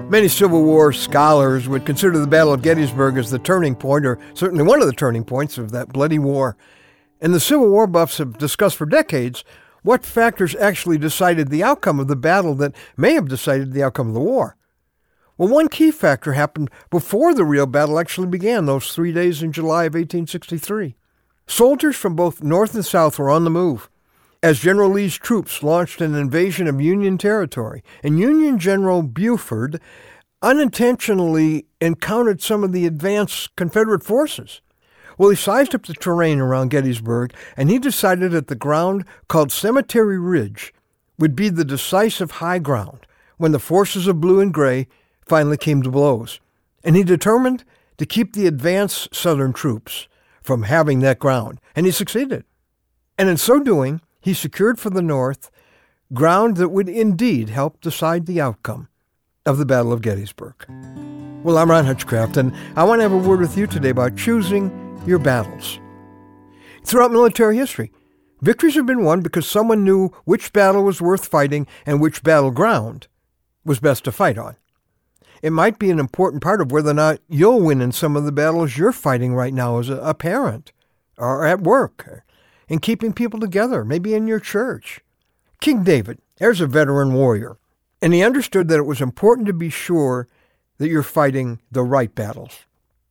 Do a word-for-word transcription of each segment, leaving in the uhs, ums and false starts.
Many Civil War scholars would consider the Battle of Gettysburg as the turning point, or certainly one of the turning points of that bloody war. And the Civil War buffs have discussed for decades what factors actually decided the outcome of the battle that may have decided the outcome of the war. Well, one key factor happened before the real battle actually began, those three days in July of eighteen sixty-three. Soldiers from both North and South were on the move as General Lee's troops launched an invasion of Union territory. And Union General Buford unintentionally encountered some of the advanced Confederate forces. Well, he sized up the terrain around Gettysburg, and he decided that the ground called Cemetery Ridge would be the decisive high ground when the forces of blue and gray finally came to blows. And he determined to keep the advanced Southern troops from having that ground, and he succeeded. And in so doing, he secured for the North ground that would indeed help decide the outcome of the Battle of Gettysburg. Well, I'm Ron Hutchcraft, and I want to have a word with you today about choosing your battles. Throughout military history, victories have been won because someone knew which battle was worth fighting and which battleground was best to fight on. It might be an important part of whether or not you'll win in some of the battles you're fighting right now as a parent or at work, in keeping people together, maybe in your church. King David, there's a veteran warrior, and he understood that it was important to be sure that you're fighting the right battles.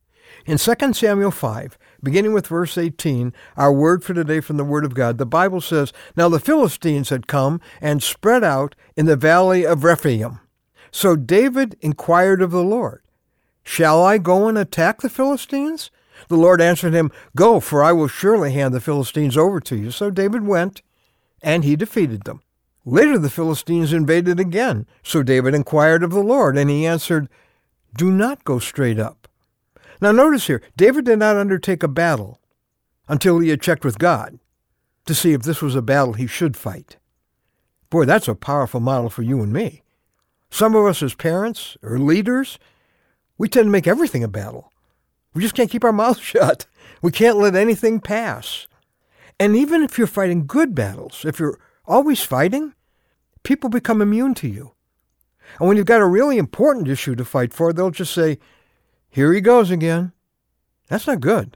In Second Samuel five, beginning with verse eighteen, our word for today from the Word of God, the Bible says, "Now the Philistines had come and spread out in the valley of Rephaim. So David inquired of the Lord, 'Shall I go and attack the Philistines?' The Lord answered him, 'Go, for I will surely hand the Philistines over to you.' So David went, and he defeated them. Later the Philistines invaded again. So David inquired of the Lord, and he answered, 'Do not go straight up.'" Now notice here, David did not undertake a battle until he had checked with God to see if this was a battle he should fight. Boy, that's a powerful model for you and me. Some of us as parents or leaders, we tend to make everything a battle. We just can't keep our mouths shut. We can't let anything pass. And even if you're fighting good battles, if you're always fighting, people become immune to you. And when you've got a really important issue to fight for, they'll just say, "Here he goes again." That's not good.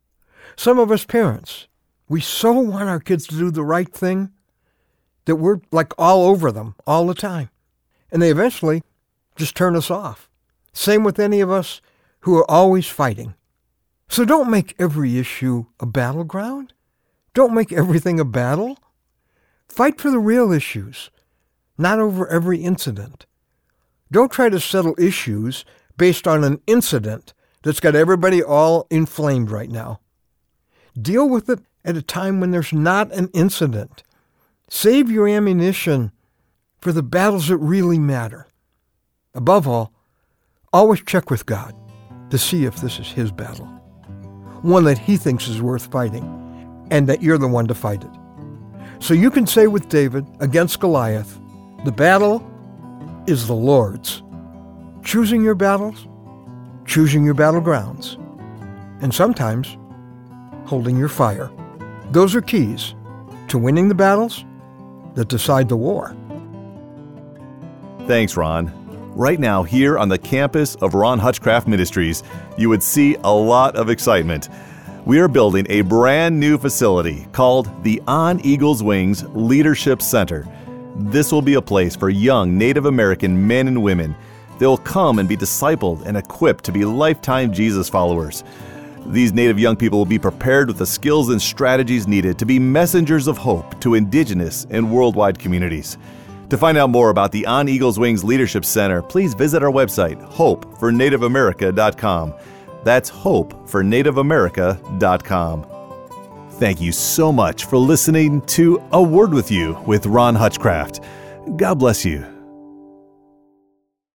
Some of us parents, we so want our kids to do the right thing that we're like all over them all the time. And they eventually just turn us off. Same with any of us who are always fighting. So don't make every issue a battleground. Don't make everything a battle. Fight for the real issues, not over every incident. Don't try to settle issues based on an incident that's got everybody all inflamed right now. Deal with it at a time when there's not an incident. Save your ammunition for the battles that really matter. Above all, always check with God to see if this is his battle, one that he thinks is worth fighting, and that you're the one to fight it. So you can say with David against Goliath, the battle is the Lord's. Choosing your battles, choosing your battlegrounds, and sometimes holding your fire. Those are keys to winning the battles that decide the war. Thanks, Ron. Right now, here on the campus of Ron Hutchcraft Ministries, you would see a lot of excitement. We are building a brand new facility called the On Eagle's Wings Leadership Center. This will be a place for young Native American men and women. They'll come and be discipled and equipped to be lifetime Jesus followers. These Native young people will be prepared with the skills and strategies needed to be messengers of hope to Indigenous and worldwide communities. To find out more about the On Eagle's Wings Leadership Center, please visit our website, hope for native america dot com. That's hope for native america dot com. Thank you so much for listening to A Word With You with Ron Hutchcraft. God bless you.